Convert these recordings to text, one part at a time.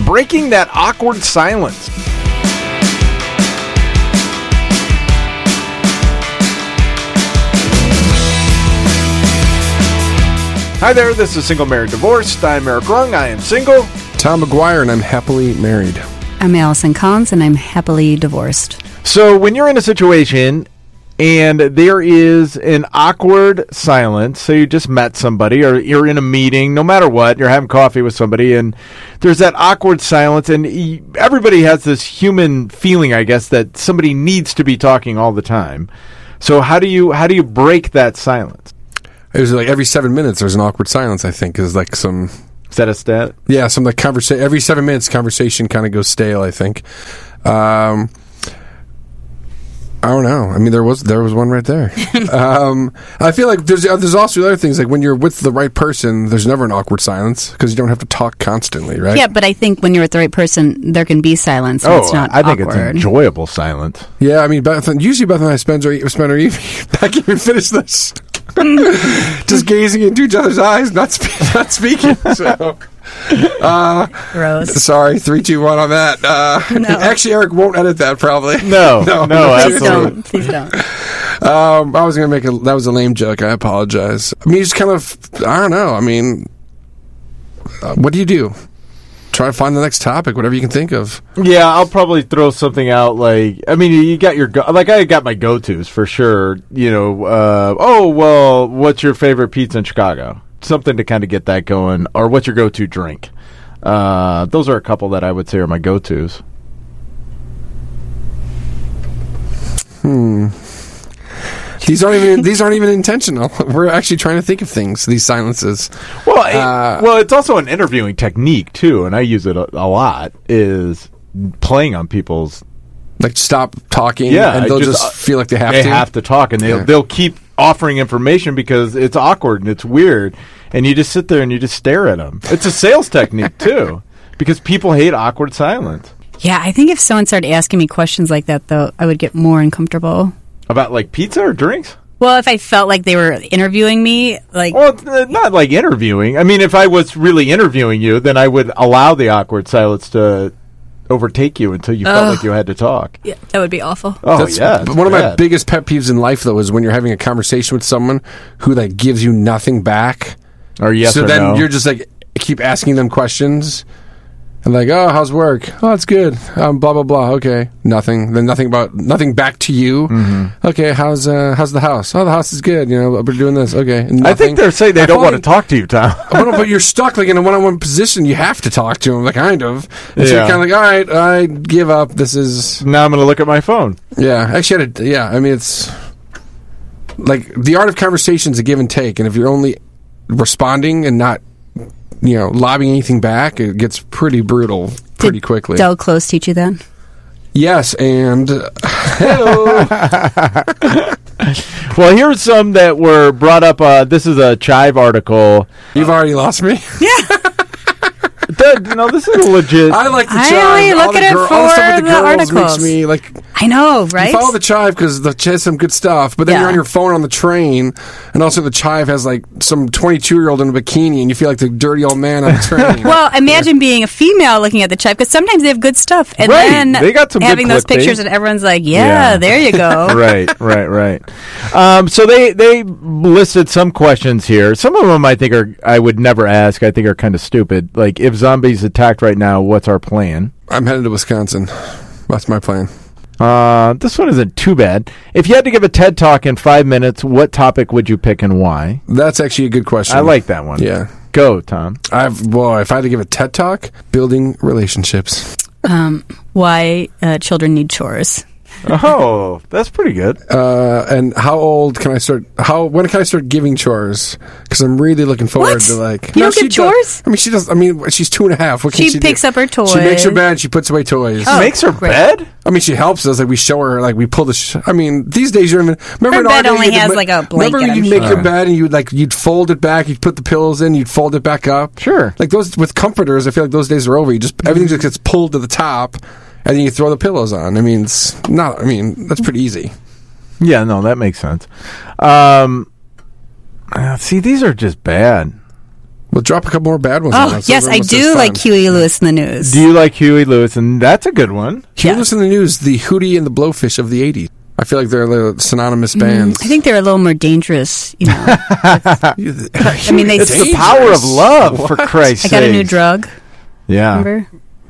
breaking that awkward silence. Hi there, this is Single Married Divorced. I'm Eric Rung, I am single. Tom McGuire, and I'm happily married. I'm Allison Collins, and I'm happily divorced. So when you're in a situation and there is an awkward silence, so you just met somebody or you're in a meeting, no matter what, you're having coffee with somebody, and there's that awkward silence, and everybody has this human feeling, I guess, that somebody needs to be talking all the time. So how do you break that silence? It was like every 7 minutes there's an awkward silence, I think, is like some... Is that a stat? Yeah, some like conversation. Every 7 minutes, conversation kind of goes stale, I think. I don't know. I mean, there was one right there. I feel like there's also other things, like when you're with the right person, there's never an awkward silence because you don't have to talk constantly, right? Yeah, but I think when you're with the right person, there can be silence. And it's not I think awkward. it's enjoyable silence. Yeah, I mean, usually Beth and I spend our evening. I can't even finish this. Just gazing into each other's eyes, not speaking. So, gross. Sorry, 3, 2, 1 on that. No. Actually, Eric won't edit that probably. No, absolutely. Please don't. I was gonna that was a lame joke. I apologize. I mean, you just kind of, I don't know. I mean, what do you do? Try to find the next topic, whatever you can think of. Yeah, I'll probably throw something out like, I mean, you got your, I got my go-tos for sure. You know, what's your favorite pizza in Chicago? Something to kind of get that going. Or what's your go-to drink? Those are a couple that I would say are my go-tos. These aren't even intentional. We're actually trying to think of things. These silences. Well, it's also an interviewing technique too, and I use it a lot. Is playing on people's stop talking. Yeah, and they'll just feel like they have to talk, and they'll keep offering information because it's awkward and it's weird, and you just sit there and you just stare at them. It's a sales technique too, because people hate awkward silence. Yeah, I think if someone started asking me questions like that, though, I would get more uncomfortable. About like pizza or drinks? Well, if I felt like they were interviewing me, Well, not like interviewing. I mean, if I was really interviewing you, then I would allow the awkward silence to overtake you until you felt like you had to talk. Yeah, that would be awful. Oh, yeah. One of my biggest pet peeves in life, though, is when you're having a conversation with someone who gives you nothing back. Or yes or no. So then you're just keep asking them questions. And oh, how's work? Oh, it's good. Blah blah blah. Okay, nothing. Then nothing back to you. Mm-hmm. Okay, how's the house? Oh, the house is good. You know, we're doing this. Okay, nothing. I think they're saying they don't want to talk to you, Tom. But you're stuck in a one-on-one position. You have to talk to them, kind of. And so you're kind of all right, I give up. This is now I'm going to look at my phone. Yeah, actually, I mean, it's the art of conversation is a give and take, and if you're only responding and not lobbing anything back, it gets pretty brutal pretty quickly. Did Del Close teach you that? Yes, and well, here's some that were brought up. This is a Chive article. You've already lost me. Yeah. No, this is legit. I like the Chive. I only look at it for all the stuff with the girls articles. Makes me I know, right? You follow the Chive because the Chive has some good stuff, but then you're on your phone on the train, and also the Chive has some 22-year-old in a bikini, and you feel like the dirty old man on the train. Well, imagine being a female looking at the Chive, because sometimes they have good stuff, and then they got some having good those pictures, and everyone's like, yeah, there you go. Right. So they listed some questions here. Some of them I would never ask. I think are kind of stupid. Like, if zombies attacked right now, what's our plan? I'm headed to Wisconsin. That's my plan. This one isn't too bad. If you had to give a TED Talk in 5 minutes, what topic would you pick and why? That's actually a good question. I like that one. Yeah. Go, Tom. If I had to give a TED Talk, building relationships. Why children need chores. Oh, that's pretty good. And how old can I start? When can I start giving chores? Because I'm really looking forward to You don't give chores? She does. I mean, she's 2.5. What can she picks do? up her toys. She makes her bed. She puts away toys. Oh, makes her bed? I mean, she helps us. We show her. We pull the. I mean, these days you don't even remember. Her bed only has a blanket. Remember, you'd make your bed and you'd fold it back. You'd put the pillows in. You'd fold it back up. Sure. Those with comforters. I feel like those days are over. Everything just gets pulled to the top. And then you throw the pillows on. I mean, that's pretty easy. Yeah, no, that makes sense. See, these are just bad. We'll drop a couple more bad ones. Oh, yes, I do like Huey Lewis in the News. Do you like Huey Lewis? And that's a good one. Huey Lewis in the News, the Hootie and the Blowfish of the 80s. I feel like they're little synonymous bands. I think they're a little more dangerous, you know. I mean, it's the power of love, for Christ's sake. I got a new drug. Yeah. Remember?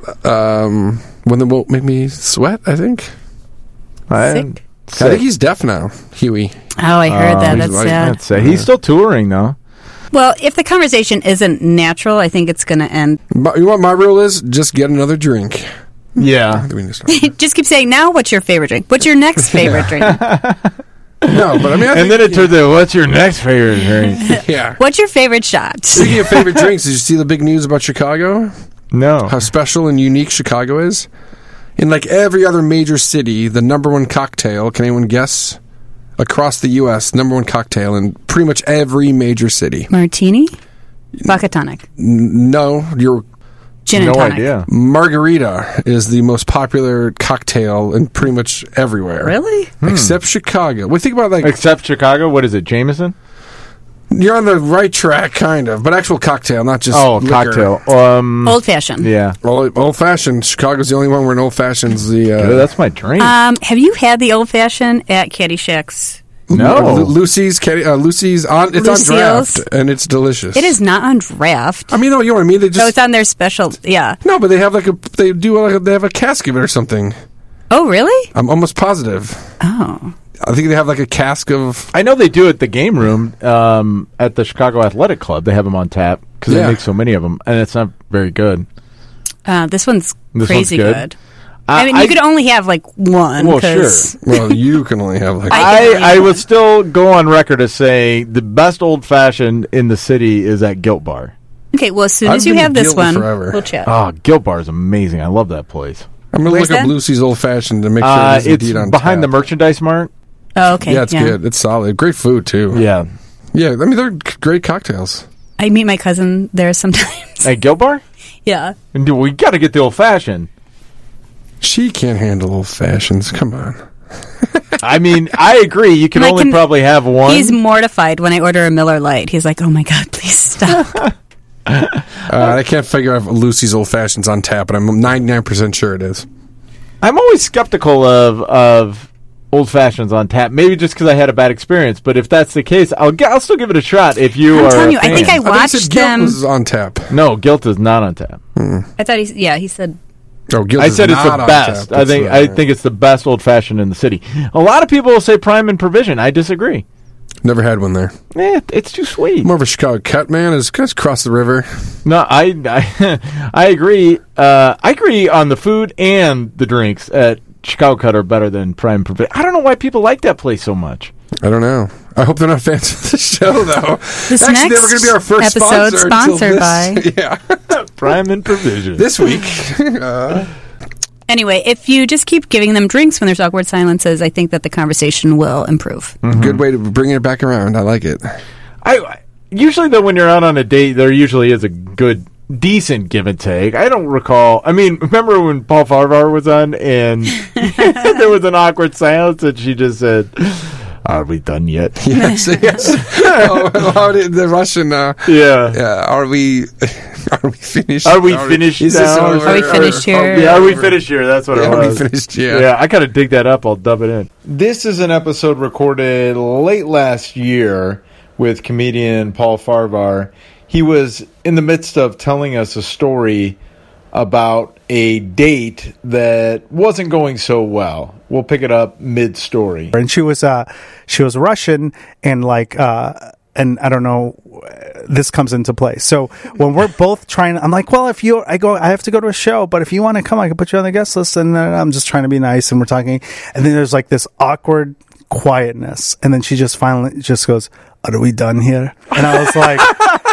When they won't make me sweat, I think. Sick? I think he's deaf now, Huey. Oh, I heard that. That's like, sad. That's he's still touring, though. Well, if the conversation isn't natural, I think it's going to end. But you know what my rule is? Just get another drink. Yeah. Just keep saying, now what's your favorite drink? What's your next favorite drink? No, but I mean, and then it turns out, what's your next favorite drink? Yeah. What's your favorite shot? Speaking of favorite drinks, did you see the big news about Chicago? No. How special and unique Chicago is? In like every other major city, the number one cocktail, can anyone guess? Across the U.S., number one cocktail in pretty much every major city. Martini? Vodka tonic? No, you're... Gin and tonic. idea. Margarita is the most popular cocktail in pretty much everywhere. Really? Except Chicago. Well, think about like... Except Chicago? What is it, Jameson? You're on the right track, kind of. But actual cocktail, not just liquor. Cocktail. Old-fashioned. Yeah. Old-fashioned. Chicago's the only one where an old-fashioned's the... that's my drink. Have you had the old-fashioned at Caddyshack's? No. Lucy's on. It's on draft, and it's delicious. It is not on draft. I mean, you know what I mean. They just, so it's on their special. Yeah. No, but they have they have a cask of it or something. Oh, really? I'm almost positive. Oh. I think they have like a cask of. I know they do at the game room at the Chicago Athletic Club. They have them on tap because they make so many of them, and it's not very good. This one's crazy good. I mean, you could only have like one. Well, sure. Well, you can only have like. I would still go on record as saying the best old fashioned in the city is at Gilt Bar. Okay, well, as soon as you have this one, we'll chat. Oh, Gilt Bar is amazing. I love that place. I'm going to look up Lucy's Old Fashioned to make sure it's indeed on behind tap. the Merchandise Mart. Oh, okay. Yeah, it's good. It's solid. Great food, too. Yeah. Yeah, I mean, they're great cocktails. I meet my cousin there sometimes. At Gilt Bar? Yeah. And we got to get the old fashioned. She can't handle old fashions. Come on. I mean, I agree. You can only probably have one. He's mortified when I order a Miller Lite. He's like, oh my God, please stop. I can't figure out if Lucy's Old Fashioned's on tap, but I'm 99% sure it is. I'm always skeptical of old fashions on tap. Maybe just because I had a bad experience. But if that's the case, I'll still give it a shot. If you I'm are, telling you, I think I watched them. Gilt was on tap. No, Gilt is not on tap. I thought he said. Oh, Gilt I is said it's not the on best. tap. I think it's the best old fashioned in the city. A lot of people will say Prime and Provision. I disagree. Never had one there. It's too sweet. More of a Chicago cut, man. It's just across the river. No, I agree. I agree on the food and the drinks at Chicago Cut are better than Prime and Provision. I don't know why people like that place so much. I don't know. I hope they're not fans of the show, though. This Actually, next they were going to be our first episode sponsored by Prime and Provision. This week. Anyway, if you just keep giving them drinks when there's awkward silences, I think that the conversation will improve. Mm-hmm. Good way to bring it back around. I like it. Usually, though, when you're out on a date, there usually is a good, decent give and take. I don't recall. I mean, remember when Paul Farvar was on and there was an awkward silence and she just said, "Are we done yet?" Yes. The Russian. Yeah. Are we finished? Are we finished now? Are we finished here? Yeah, are we finished here? That's what it was. Are we finished? Yeah. Yeah, I gotta dig that up. I'll dub it in. This is an episode recorded late last year with comedian Paul Farvar. He was in the midst of telling us a story about a date that wasn't going so well. We'll pick it up mid-story. And she was Russian, and and I don't know, this comes into play. So when we're both trying, I'm like, well, I have to go to a show, but if you want to come, I can put you on the guest list. And then I'm just trying to be nice, and we're talking, and then there's like this awkward quietness, and then she just finally just goes, "Are we done here?" And I was like,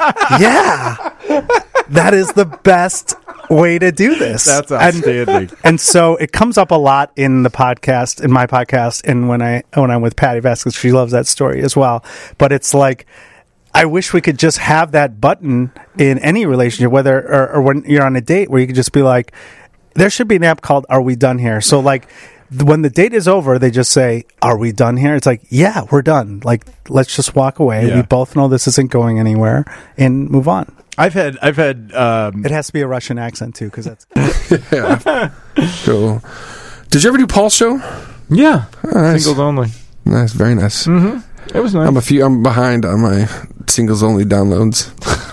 yeah, that is the best way to do this. That's outstanding. And so it comes up a lot in the podcast, in my podcast, and when I'm with Patty Vasquez, she loves that story as well. But it's like, I wish we could just have that button in any relationship, whether or when you're on a date, where you could just be like, there should be an app called "Are We Done Here?" So like, when the date is over, they just say, "Are we done here?" It's like, "Yeah, we're done. Like, let's just walk away. Yeah. We both know this isn't going anywhere, and move on." I've had It has to be a Russian accent too, because that's Yeah. Cool. Did you ever do Paul's show? yeah, nice. singles only. Nice, very nice. It was nice. I'm behind on my singles only downloads.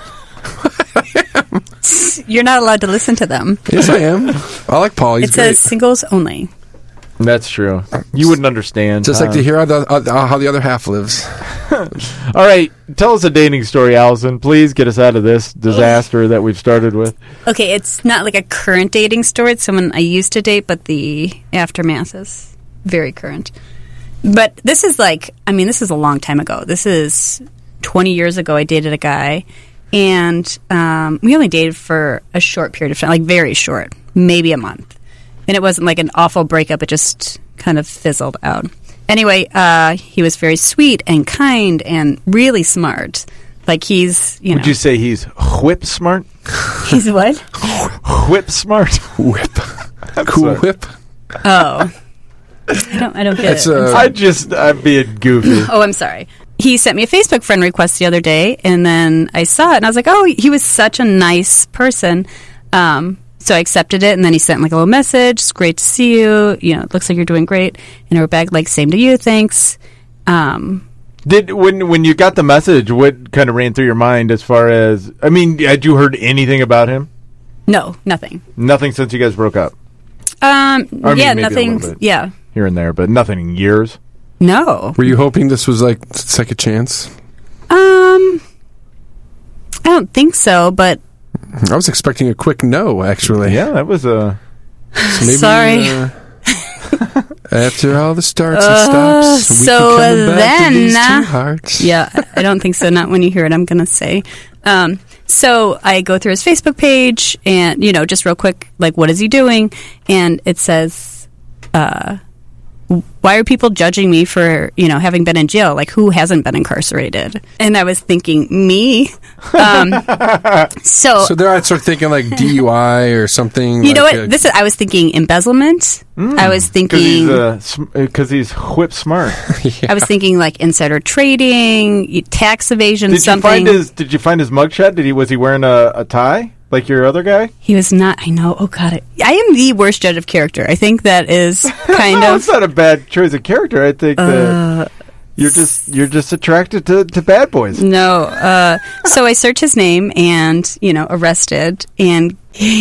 You're not allowed to listen to them. Yes, I am. I like Paul. He's It great. says singles only. That's true. You wouldn't understand. Just like to hear how the other half lives. All right, tell us a dating story, Allison. Please get us out of this disaster that we've started with. Okay, it's not like a current dating story. It's someone I used to date, but the aftermath is very current. But this is this is a long time ago. This is 20 years ago. I dated a guy, and we only dated for a short period of time, like very short, maybe a month. And it wasn't like an awful breakup. It just kind of fizzled out. Anyway, he was very sweet and kind and really smart. Like he's, Would you say he's whip smart? He's what? Whip smart? Whip. Cool sorry. whip. Oh. I don't get It's it. I'm being goofy. Oh, I'm sorry. He sent me a Facebook friend request the other day, and then I saw it, and I was like, oh, he was such a nice person. So I accepted it, and then he sent like a little message. It's great to see you. You know, it looks like you're doing great. And I wrote back, like, same to you, thanks. When you got the message, what kind of ran through your mind as far as, had you heard anything about him? No, nothing. Nothing since you guys broke up? Yeah, maybe a nothing. little bit. Yeah. Here and there, but nothing in years? No. Were you hoping this was like second chance? I don't think so, but I was expecting a quick no, actually. Yeah, that was a... So maybe, sorry. After all the starts and stops, we so can come back to these then, two hearts. Yeah, I don't think so. Not when you hear it, I'm going to say. So I go through his Facebook page and, just real quick, like, what is he doing? And it says, why are people judging me for, having been in jail? Like, who hasn't been incarcerated? And I was thinking, me? So there I'd start thinking like DUI or something. You know what? I was thinking embezzlement. I was thinking... Because he's whip smart. I was thinking like insider trading, tax evasion, something. Did you find his mugshot? Was he wearing a tie? Like your other guy? He was not. I know. Oh, God. I am the worst judge of character. I think that is kind No, of... it's not a bad choice of character. I think that you're just attracted to bad boys. No. So I searched his name and, arrested. And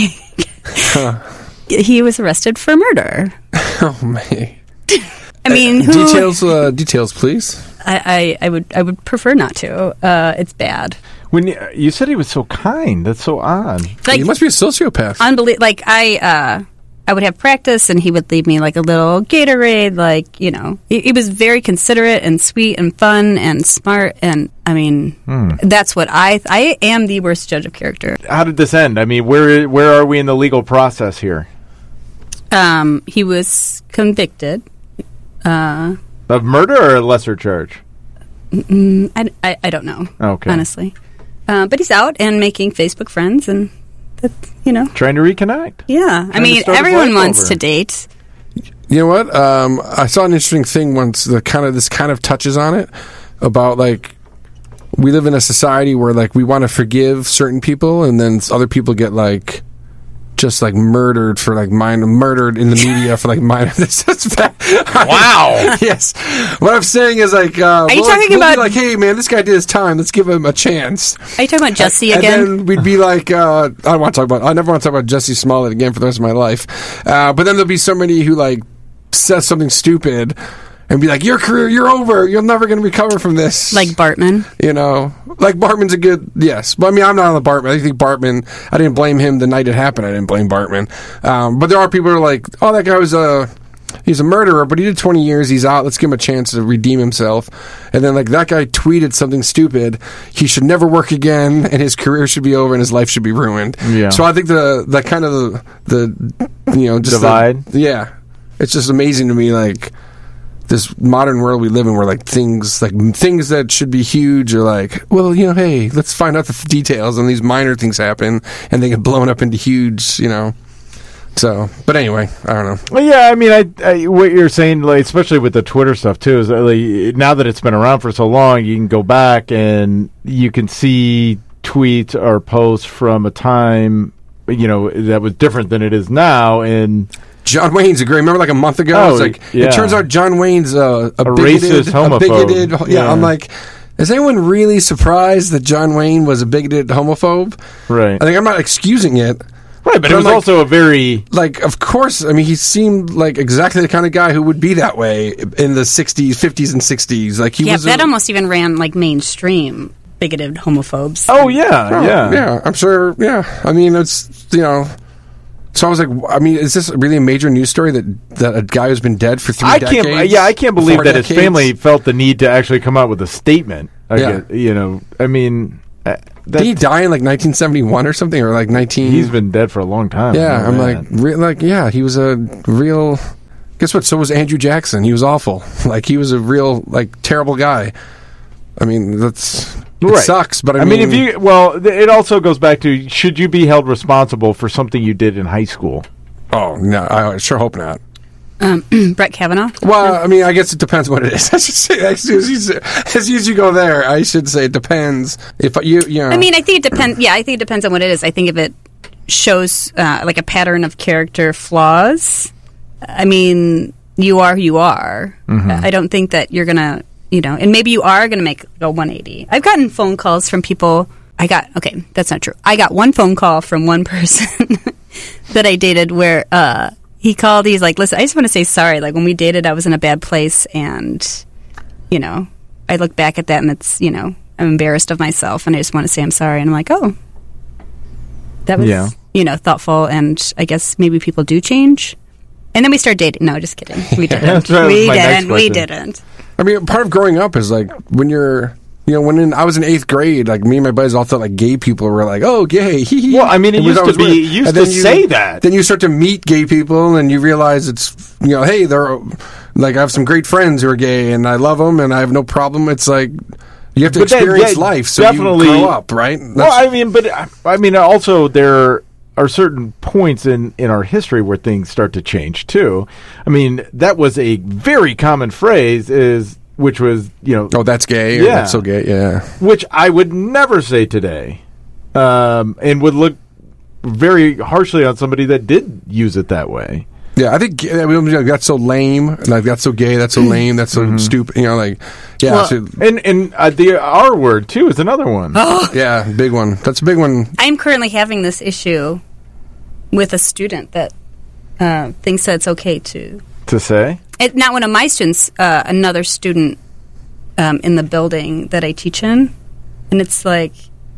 he was arrested for murder. Oh, man. I mean, Details, please. I would prefer not to. It's bad. When you said he was so kind, that's so odd. Like, You must be a sociopath. Like I would have practice, and he would leave me like a little Gatorade. Like, he was very considerate and sweet and fun and smart. And I mean, that's what I am the worst judge of character. How did this end? I mean, where are we in the legal process here? He was convicted Of murder or a lesser charge? I don't know. Okay. Honestly, but he's out and making Facebook friends, and that, Trying to reconnect. Yeah, I mean, start his everyone life wants over. to date. You know what? I saw an interesting thing once that this kind of touches on it about like we live in a society where like we want to forgive certain people, and then other people get like just like murdered for like murdered in the media for like minor. That's bad. Wow. Yes. What I'm saying is like, Are you talking we'll about be like, hey man, this guy did his time. Let's give him a chance. Are you talking about Jesse And again? then we'd be like, I never want to talk about Jesse Smollett again for the rest of my life. But then there'll be somebody who like says something stupid and be like, your career, you're over. You're never going to recover from this. Like Bartman. Like Bartman's a good, yes. But I mean, I'm not on the Bartman. I think Bartman, I didn't blame him the night it happened. I didn't blame Bartman. But there are people who are like, oh, that guy was he's a murderer, but he did 20 years. He's out. Let's give him a chance to redeem himself. And then like that guy tweeted something stupid. He should never work again, and his career should be over, and his life should be ruined. Yeah. So I think the kind of the just divide. It's just amazing to me, like this modern world we live in, where like things that should be huge are like, well, hey, let's find out the details, and these minor things happen, and they get blown up into huge, So, but anyway, I don't know. Well, yeah, I mean, I what you're saying, like, especially with the Twitter stuff too, is that, like, now that it's been around for so long, you can go back and you can see tweets or posts from a time, that was different than it is now, and John Wayne's a great. Remember, like a month ago, Oh, it's like yeah. it turns out John Wayne's a racist homophobe. Yeah, Yeah. I'm like, is anyone really surprised that John Wayne was a bigoted homophobe? right, I think I'm not excusing it. right, but it I'm was like- also a very Like, of course, I mean, he seemed like exactly the kind of guy who would be that way in the 60s, 50s, and 60s. Like, he Yeah, was. that almost even ran like mainstream bigoted homophobes. oh yeah, yeah, Yeah, I'm sure. Yeah. I mean, it's, So I was like, I mean, is this really a major news story that a guy who's been dead for 3 decades? I can't believe 4 that his decades? family felt the need to actually come out with a statement. Yeah. I mean, Did he die in like 1971 or something, or like 19? he's been dead for a long time. Yeah, I I'm know like, that. yeah, he was a real. Guess what? So was Andrew Jackson. He was awful. Like, he was a real, like, terrible guy. I mean, it Right. sucks, but I mean, mean, it also goes back to, should you be held responsible for something you did in high school? oh no, I sure hope not. Brett Kavanaugh. Well, I mean, I guess it depends what it is. I should say, as soon as you go there, I should say it depends. If you know, I mean, I think it depends. Yeah, I think it depends on what it is. I think if it shows like a pattern of character flaws, I mean, you are who you are. I don't think that you're gonna, and maybe you are gonna make a 180. I've gotten phone calls from people. Okay, that's not true. I got one phone call from one person that I dated where he called. He's like, "Listen, I just want to say sorry. Like, when we dated, I was in a bad place, and I look back at that, and it's I'm embarrassed of myself, and I just want to say I'm sorry." And I'm like, "Oh, that was thoughtful." And I guess maybe people do change. And then we start dating. No, just kidding. We didn't. That was We my next didn't. We question. didn't. I mean, part of growing up is like when you're. I was in 8th grade, like, me and my buddies all thought like gay people were like, oh, gay. Well, I mean, it was used to always be- weird. it used And to then say that. Then you start to meet gay people, and you realize it's, hey, they're like, I have some great friends who are gay, and I love them, and I have no problem. It's like you have to But that- experience yeah, life, so definitely- you grow up, right? Well, I mean, also there are certain points in our history where things start to change too. I mean, that was a very common phrase, which was oh, that's gay. Or Yeah. that's so gay. Yeah. which I would never say today, and would look very harshly on somebody that did use it that way. Yeah, I think that's so lame. Like, that's so gay. That's so lame. That's so stupid. Like, yeah, Well, so- And the R word too is another one. yeah, big one. That's a big one. I'm currently having this issue with a student that thinks that it's okay to. To say, Not one of my students, another student in the building that I teach in. And it's like,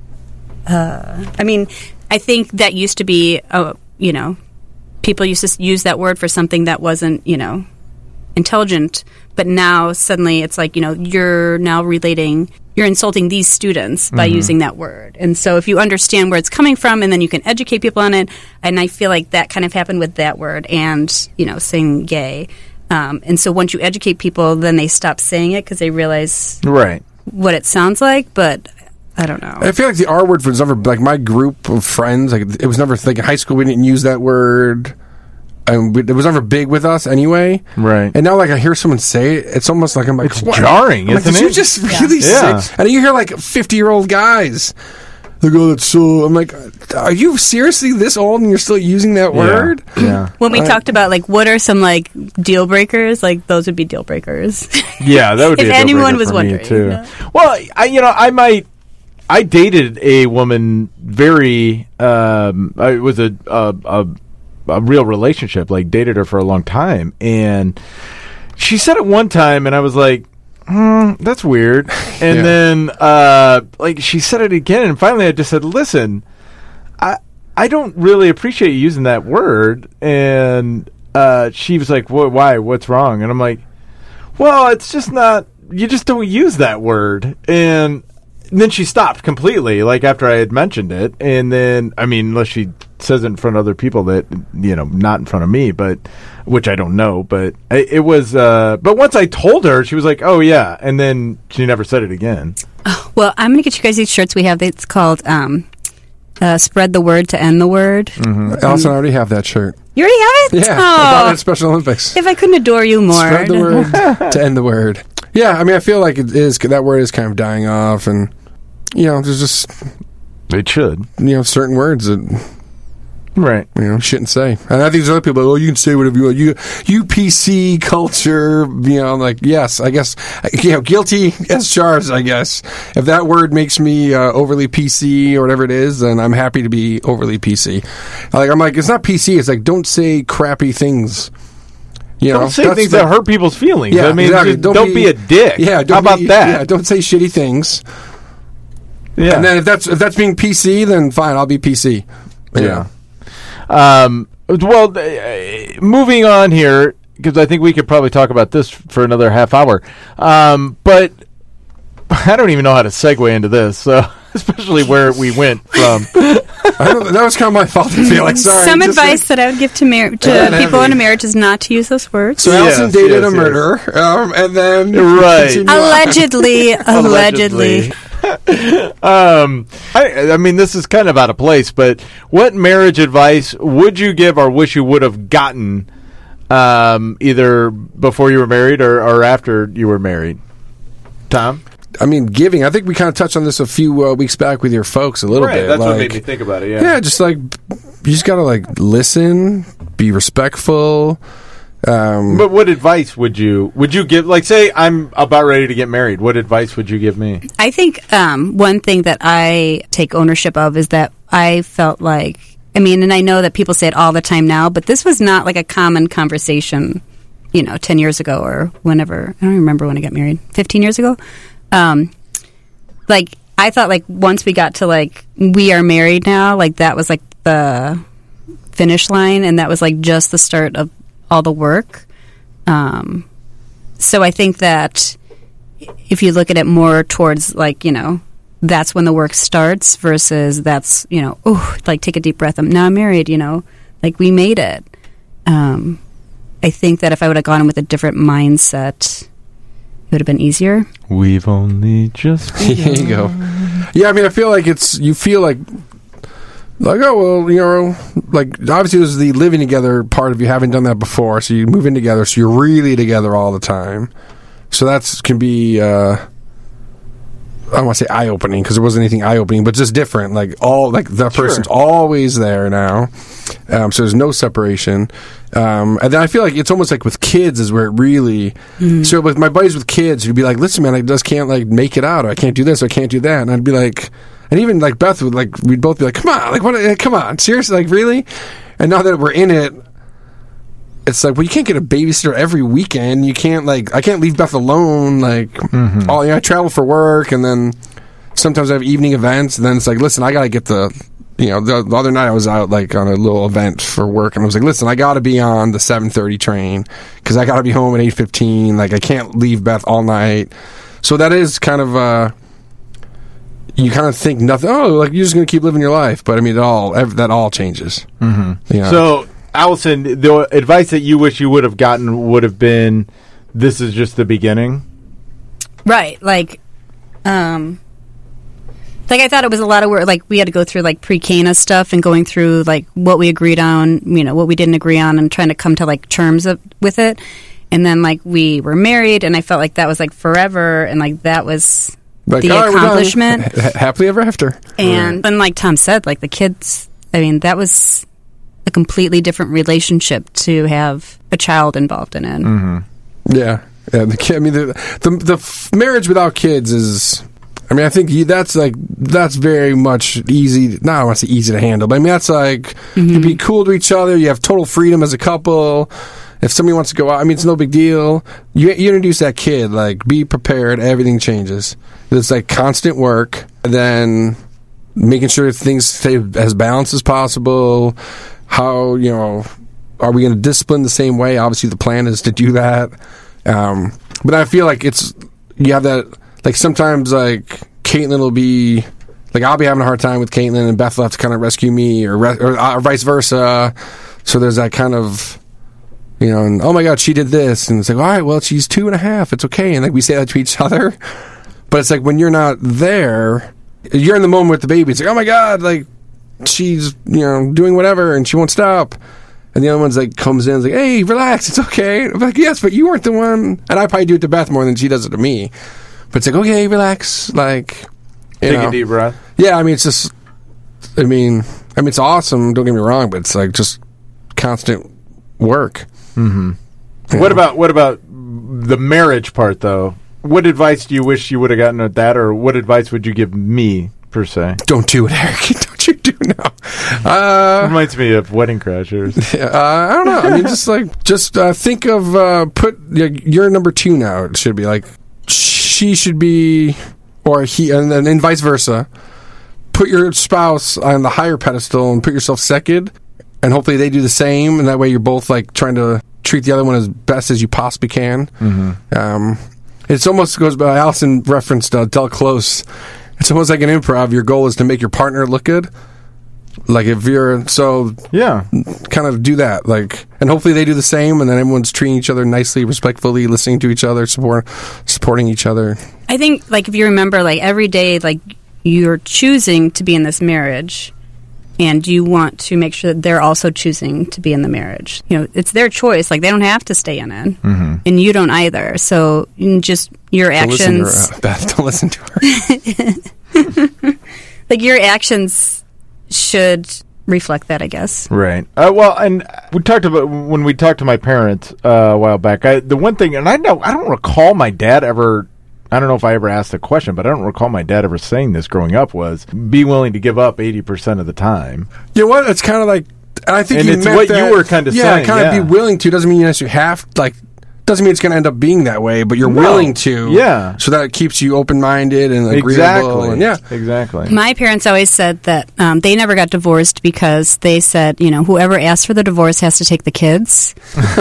I mean, I think that used to be, people used to use that word for something that wasn't, intelligent. But now suddenly it's like, you're now you're insulting these students by using that word. And so if you understand where it's coming from, and then you can educate people on it, and I feel like that kind of happened with that word and, saying gay. And so once you educate people, then they stop saying it because they realize right? what it sounds like, but I don't know. I feel like the R word was never, like, my group of friends, like, it was never, like, in high school we didn't use that word. And it was never big with us anyway. Right. And now, like, I hear someone say it, it's almost like I'm like, It's what? jarring, I'm like, isn't did you it? just really Yeah. say? And you hear, like, 50-year-old guys. They go, that's so. I'm like, are you seriously this old and you're still using that word? Yeah. When we talked about, like, what are some, like, deal breakers, like, those would be deal breakers. Yeah, that would be If a deal anyone breaker was for wondering, me too. you know? Well, I dated a woman very. It was a real relationship. Like, dated her for a long time, and she said it one time, and I was like, "That's weird." And Yeah. then, like, she said it again, and finally, I just said, "Listen, I don't really appreciate you using that word." And she was like, "Why? What's wrong?" And I'm like, "Well, it's just not. You just don't use that word." And then she stopped completely, like, after I had mentioned it. And then, I mean, unless she says it in front of other people that, not in front of me, but, which I don't know, but it was, but once I told her, she was like, "Oh yeah." And then she never said it again. Well, I'm going to get you guys these shirts we have. It's called Spread the Word to End the Word. Allison, I already have that shirt. You already have it? Yeah, I bought it Oh, at Special Olympics. if I couldn't adore you more. Spread the word to end the word. Yeah, I mean, I feel like it is, that word is kind of dying off, and, there's just, It should. certain words that, Right. shouldn't say. And I think there's other people like, you can say whatever you want. You PC culture, I'm like, yes, I guess, guilty as charged, I guess. If that word makes me overly PC or whatever it is, then I'm happy to be overly PC. I'm like, it's not PC, it's like, don't say crappy things. Don't say things that hurt people's feelings. Yeah, I mean, exactly. just don't be a dick. Yeah, how about that? Yeah, don't say shitty things. Yeah. And then if that's being PC, then fine, I'll be PC. Yeah. Well, moving on here, because I think we could probably talk about this for another half hour. But I don't even know how to segue into this, so especially where we went from. That was kind of my fault, I feel like. Sorry. Some advice that I would give to people in a marriage is not to use those words. So Allison Yes, dated yes, a murderer, and then... Right. continue on. Allegedly. I mean, this is kind of out of place, but what marriage advice would you give or wish you would have gotten either before you were married or after you were married? Tom? I mean, giving. I think we kind of touched on this a few weeks back with your folks a little bit. That's what made me think about it, Yeah, just like, you just got to listen, be respectful. But what advice would you give? Like, say I'm about ready to get married. What advice would you give me? I think one thing that I take ownership of is that I felt like, and I know that people say it all the time now, but this was not like a common conversation, 10 years ago or whenever. I don't remember when I got married. 15 years ago? I thought once we got to we are married now, that was the finish line, and that was just the start of all the work. So I think that if you look at it more towards that's when the work starts versus that's, take a deep breath. Now I'm married, we made it. I think that if I would have gone in with a different mindset, it would have been easier. We've only just Here you go. Yeah, I mean, I feel like you feel like, oh, well, obviously there's the living together part of you haven't done that before, so you move in together, so you're really together all the time. So that can be, I don't want to say eye-opening, because there wasn't anything eye-opening, but just different. The person's always there now, so there's no separation. And then I feel like it's almost like with kids is where it really... So with my buddies with kids, you'd be like, listen, man, I just can't, make it out, or I can't do this, or I can't do that. And I'd be like... And even, Beth would, we'd both be like, come on, what? Come on, seriously, really? And now that we're in it, it's well, you can't get a babysitter every weekend. You can't, I can't leave Beth alone, I travel for work, and then sometimes I have evening events, and then it's listen, I gotta get the other night I was out, on a little event for work, and I was like, listen, I gotta be on the 7:30 train, because I gotta be home at 8:15, I can't leave Beth all night. So that is kind of, you kind of think nothing. Oh, you're just going to keep living your life, but I mean, that all changes. Mm-hmm. So, Allison, the advice that you wish you would have gotten would have been, "This is just the beginning." Right, I thought it was a lot of work. We had to go through pre-Cana stuff and going through what we agreed on, what we didn't agree on, and trying to come to terms with it. And then we were married, and I felt like that was forever, and that was. The accomplishment. Happily ever after. And then, like Tom said, the kids, that was a completely different relationship to have a child involved in it. Mm-hmm. Yeah. The kid, the marriage without kids is, I think that's very much easy. Not, I don't want to say easy to handle, but that's you be cool to each other. You have total freedom as a couple. If somebody wants to go out, it's no big deal. You introduce that kid, be prepared, everything changes. It's constant work, and then making sure things stay as balanced as possible. How, are we going to discipline the same way? Obviously, the plan is to do that. But I feel you have that, sometimes, Caitlin will be, I'll be having a hard time with Caitlin, and Beth will have to kind of rescue me, or vice versa. So there's that kind of... and oh my God, she did this, and it's all right, well, she's 2.5, it's okay, and we say that to each other, but it's when you're not there, you're in the moment with the baby, it's oh my God, she's doing whatever, and she won't stop, And the other one's like comes in, like, hey, relax, it's okay. I'm like, yes, but you weren't the one. And I probably do it to Beth more than she does it to me. But it's like, okay, relax, like, Take a deep breath. Yeah, I mean, it's just, I mean, it's awesome. Don't get me wrong, but it's like just constant work. Mm-hmm. Yeah. What about the marriage part though? What advice do you wish you would have gotten at that, or what advice would you give me per se? Don't do it, Eric. Don't you do now? Reminds me of Wedding Crashers. I don't know. I mean, just think of you're number 2 now. It should be like she should be, or he, and then vice versa. Put your spouse on the higher pedestal and put yourself second, and hopefully they do the same. And that way, you're both like trying to treat the other one as best as you possibly can. Mm-hmm. It almost goes by, Allison referenced Del Close. It's almost like an improv. Your goal is to make your partner look good. Like if you're, so yeah, kind of do that. Like, and hopefully they do the same, and then everyone's treating each other nicely, respectfully, listening to each other, supporting each other. I think, like, if you remember, like, every day, like, you're choosing to be in this marriage, and you want to make sure that they're also choosing to be in the marriage. You know, it's their choice. Like, they don't have to stay in it, mm-hmm. and you don't either. So, just your actions. Don't listen to her. Like, your actions should reflect that, I guess. Right. Well, and we talked about when we talked to my parents a while back. The one thing, and I don't recall my dad ever. I don't know if I ever asked the question, but I don't recall my dad ever saying this growing up, was be willing to give up 80% of the time. You know what? It's kind of like, and I think it's what you were kind of saying. Kind of be willing to. Doesn't mean you have, like, doesn't mean it's going to end up being that way, but you're willing to. Yeah. So that it keeps you open-minded and agreeable. Exactly. And, yeah. Exactly. My parents always said that they never got divorced because they said, you know, whoever asked for the divorce has to take the kids.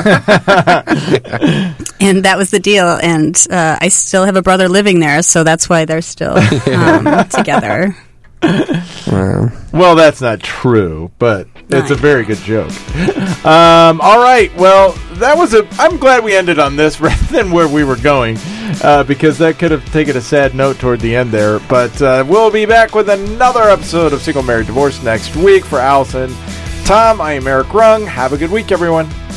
And that was the deal. And I still have a brother living there, so that's why they're still together. Well, that's not true, but it's a very good joke. All right, well, I'm glad we ended on this rather than where we were going, because that could have taken a sad note toward the end there. But we'll be back with another episode of Single Married Divorce next week. For Allison, Tom, I am Eric Rung. Have a good week, everyone.